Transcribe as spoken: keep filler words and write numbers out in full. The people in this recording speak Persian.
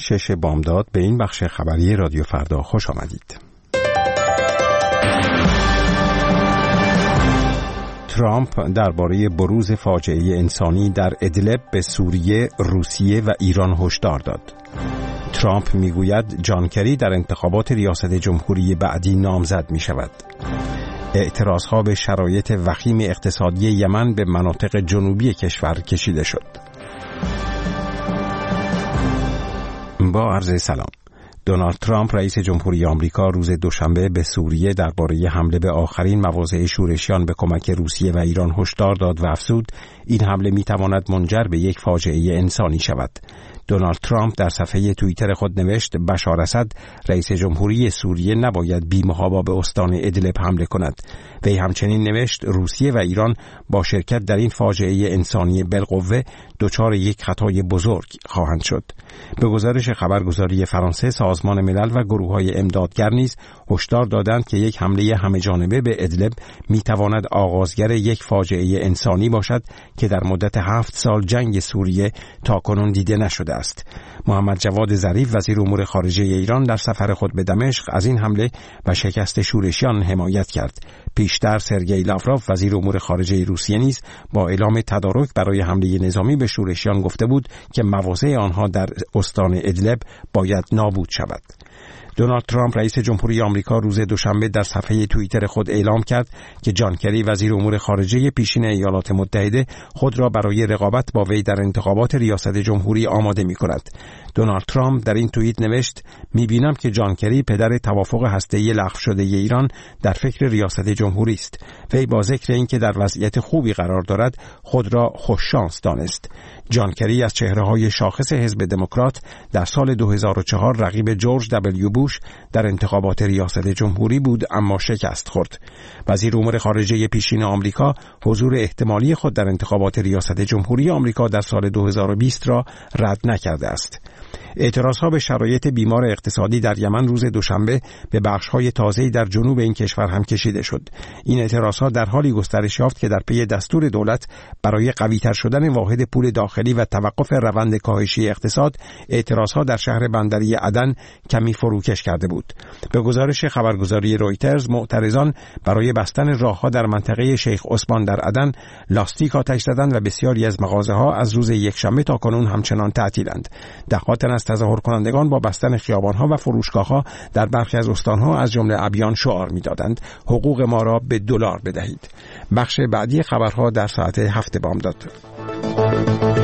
شش بامداد به این بخش خبری رادیو فردا خوش آمدید. ترامپ درباره بروز فاجعه انسانی در ادلب به سوریه، روسیه و ایران هشدار داد. ترامپ میگوید جان کری در انتخابات ریاست جمهوری بعدی نامزد می شود. اعتراضها به شرایط وخیم اقتصادی یمن به مناطق جنوبی کشور کشیده شد. با عرض سلام. دونالد ترامپ رئیس جمهوری آمریکا روز دوشنبه به سوریه درباره حمله به آخرین مواضع شورشیان به کمک روسیه و ایران هشدار داد و افزود این حمله میتواند منجر به یک فاجعه انسانی شود. دونالد ترامپ در صفحه توییتر خود نوشت بشار اسد رئیس جمهوری سوریه نباید بی‌محابا به استان ادلب حمله کند. وی همچنین نوشت روسیه و ایران با شرکت در این فاجعه انسانی بالقوه دچار یک خطای بزرگ خواهند شد. به گزارش خبرگزاری فرانسه، سازمان ملل و گروه‌های امدادگر نیز هشدار دادند که یک حمله همه‌جانبه به ادلب می‌تواند آغازگر یک فاجعه انسانی باشد که در مدت هفت سال جنگ سوریه تاکنون دیده نشده است. محمد جواد ظریف وزیر امور خارجه ایران در سفر خود به دمشق از این حمله و شکست شورشیان حمایت کرد. پیشتر سرگئی لاوروف وزیر امور خارجه روسیه نیز با اعلام تدارک برای حمله نظامی به شورشیان گفته بود که مواضع آنها در استان ادلب باید نابود شود. دونالد ترامپ رئیس جمهوری آمریکا روز دوشنبه در صفحه توییتر خود اعلام کرد که جان کری وزیر امور خارجه پیشین ایالات متحده خود را برای رقابت با وی در انتخابات ریاست جمهوری آماده می کند. دونالد ترامپ در این توییت نوشت می‌بینم که جان کری پدر توافق هسته‌ای لغو شده ای ایران در فکر ریاست جمهوری است. وی با ذکر اینکه در وضعیت خوبی قرار دارد خود را خوششانس دانست. جان کری از چهره‌های شاخص حزب دموکرات در سال دو هزار و چهار رقیب جورج دبلیو بوش در انتخابات ریاست جمهوری بود اما شکست خورد. وزیر امور خارجه پیشین آمریکا حضور احتمالی خود در انتخابات ریاست جمهوری آمریکا در سال دو هزار و بیست را رد نکرده است. اعتراضها به شرایط بیمار اقتصادی در یمن روز دوشنبه به بخش‌های تازه‌ای در جنوب این کشور هم کشیده شد. این اعتراضها در حالی گسترش یافت که در پی دستور دولت برای قوی‌تر شدن واحد پول داخلی و توقف روند کاهشی اقتصاد، اعتراضها در شهر بندری عدن کمی فروکش کرده بود. به گزارش خبرگزاری رویترز، معترضان برای بستن راه‌ها در منطقه شیخ عثمان در عدن لاستیک آتش زدند و بسیاری از مغازه‌ها از روز یکشنبه تا کنون همچنان تعطیلند. ده‌ها تن از تظاهر کنندگان با بستن خیابان‌ها و فروشگاه‌ها در برخی از استان‌ها از جمله ابیان شعار می‌دادند حقوق ما را به دلار بدهید. بخش بعدی خبرها در ساعت هفت بامداد.